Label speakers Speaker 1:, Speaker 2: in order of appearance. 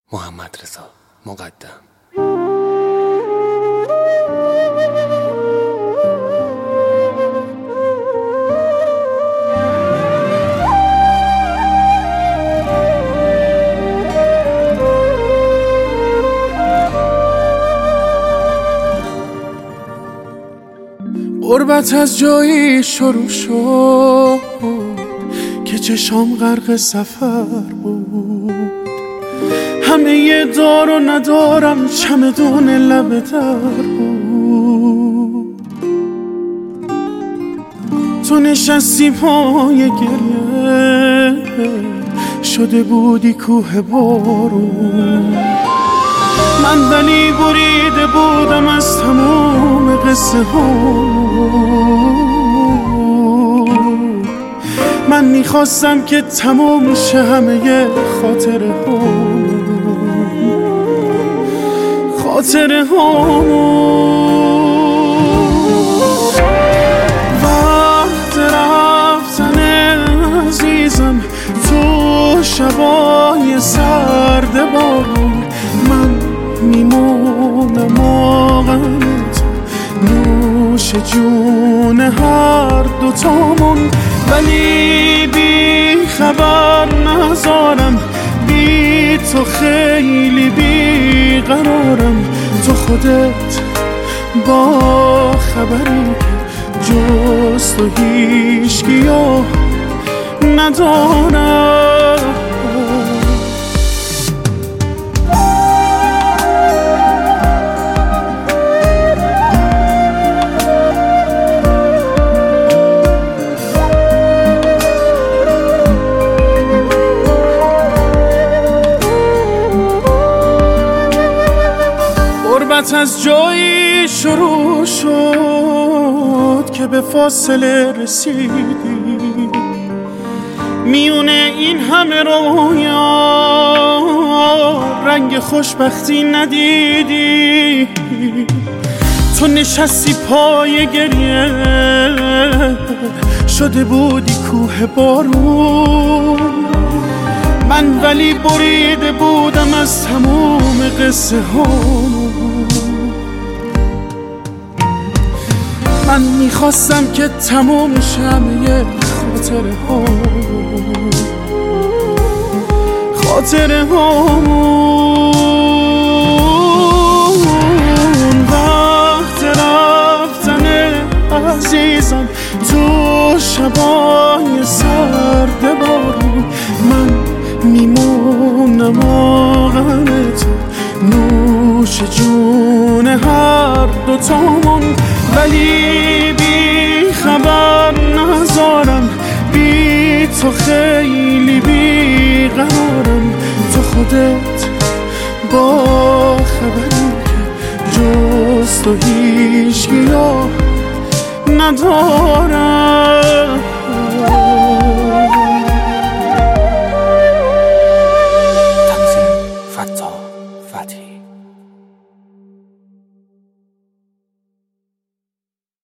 Speaker 1: محمد رضا مقدم.
Speaker 2: غربت از جایی شروع شد که چشام غرق سفر بود. همه دار و ندارم چمدون لب در بود. تو نشستی پای گریه شده بودی کوه بارون. من ولی بریده بودم از تمام قصه ها. من میخواستم که تمام شه همه خاطره ها. وقت رفتن عزیزم تو شبای سرد بارون. من میمونم آغم تو نوش جون هر دوتامون. ولی بی خبر نذارم، بی تو خیلی بی قرارم. تو خودت با خبری که جز تو هیچکیو ندارم. غربت از جایی شروع شد که به فاصله رسیدی. میونه این همه رویا رنگ خوشبختی ندیدی. تو نشستی پای گریه شده بودی کوه بارون. من ولی بریده بودم از تمام قصه ها. من میخواستم که تمام شمه خاطره هامون. وقت رفتن عزیزم تو شبای سرد بارون. من میمونم آغم تو نوش جون هر دوتامون. ولی بی خبر نذارم، بی تو خیلی بی قرارم. تو خودت با خبری که جز تو هیچکیو ندارم.